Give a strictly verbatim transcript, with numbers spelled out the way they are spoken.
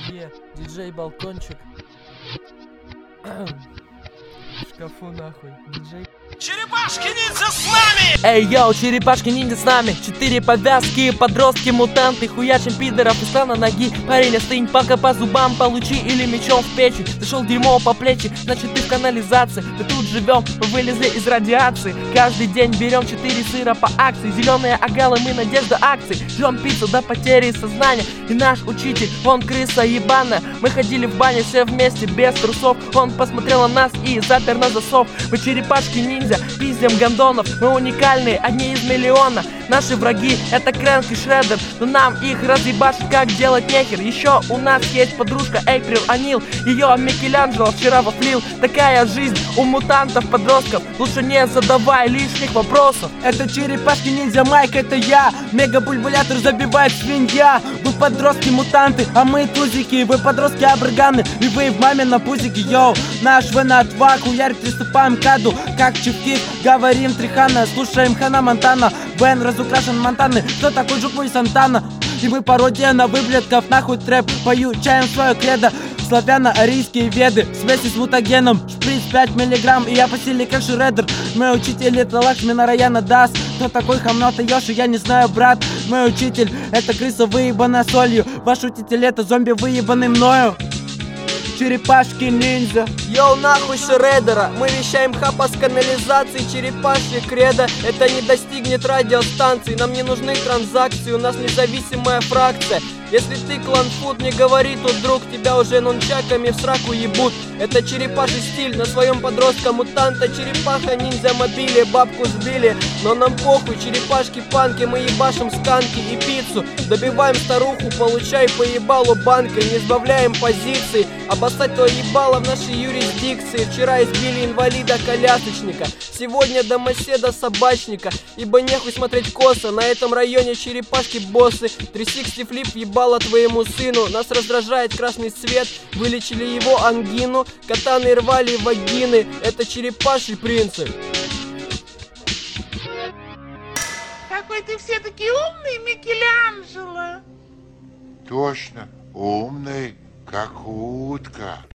Е, диджей Балкончик. В шкафу нахуй, диджей. Черепашки-ниндзя с нами! Эй, йоу, черепашки-ниндзя с нами. Четыре повязки, подростки, мутанты. Хуячим пидоров и стана ноги. Парень, остынь, пока по зубам получи. Или мечом в печень. Зашел дерьмо по плечи, значит ты в канализации. Мы тут живем, мы вылезли из радиации. Каждый день берем четыре сыра по акции. Зеленые агалы, мы надежда акций. Ждем пиццу до потери сознания. И наш учитель, он крыса ебаная. Мы ходили в баню все вместе, без трусов. Он посмотрел на нас и запер на засов. Мы черепашки-ниндзя, пиздим гондонов. Мы уникальные, одни из миллиона. Наши враги это Крэнк и Шреддер, но нам их разъебашить как делать нехер. Еще у нас есть подружка Эйприл Анил. Ее Микеланджело вчера вафлил. Такая жизнь у мутантов-подростков. Лучше не задавай лишних вопросов. Это черепашки-ниндзя Майк, это я. Мега-бульбулятор забивает свинья. Вы подростки-мутанты, а мы тузики. Вы подростки-абраганы, и вы в маме на пузике. Йоу, наш венат вак, хуярь, приступаем к аду. Как чувки, говорим Трихана, слушаем Хана Монтана. Бен разукрашен Монтаны, кто такой Жук мой Сантана? И мы пародия на выблетков, нахуй трэп. Пою чаем свое кредо, славяно-арийские веды. В связи с мутагеном, шприц пять миллиграмм. И я по силе как Шреддер. Мой учитель это Лакшми Нараяна Дас. Кто такой Хамната Йоши, я не знаю, брат. Мой учитель это крыса выебанная солью. Ваш учитель это зомби выебанный мною. Черепашки-ниндзя. Йоу, нахуй Шреддера. Мы вещаем хапа с канализации. Черепашье кредо, это не достигнет радиостанции. Нам не нужны транзакции, у нас независимая фракция. Если ты кланфуд, не говори тут, друг, тебя уже нунчаками в сраку ебут. Это черепаший стиль на своем подростка-мутанта. Черепаха-ниндзя мобили, бабку сбили. Но нам похуй, черепашки-панки, мы ебашим сканки и пиццу. Добиваем старуху, получай по ебалу банкой. Не сбавляем позиции, обоссать твое ебало в нашей юрисдикции. Вчера избили инвалида-колясочника, сегодня домоседа собачника. Ибо нехуй смотреть косо, на этом районе черепашки-боссы. три шестьдесят флип ебало твоему сыну. Нас раздражает красный цвет, вылечили его ангину. Катаны рвали вагины, это черепаший принцип. Какой ты все-таки умный, Микеланджело. Точно, умный, как утка.